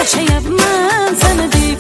yashayapman seni deb.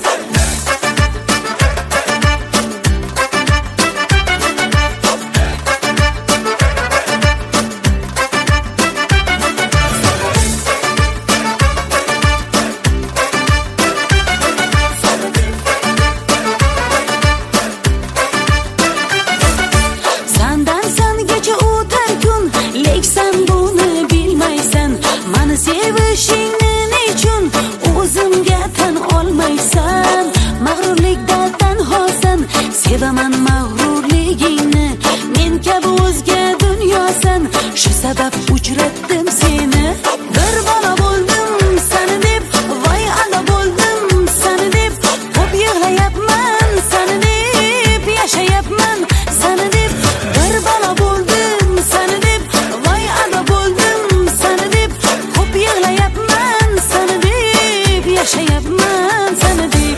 Sandan sangacha o'tar kun, lek sen buni bilmaysan. Meni sevishingni nechun o'zimga tan olmaysan? Mag'rurlikdan tanhosan, sevaman mag'rurligingni. Men kabi o'zga dunyosan, shu sabab uchratdim seni. Bir bola bo'ldim seni deb, voy ana bo'ldim seni deb. Ko'p yig'layapman seni deb, yashayapman seni deb. Bir bola bo'ldim seni deb, voy ana bo'ldim seni deb. Ko'p yig'layapman seni deb, yashayapman seni deb.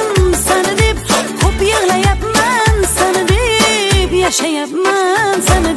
Yashayapman seni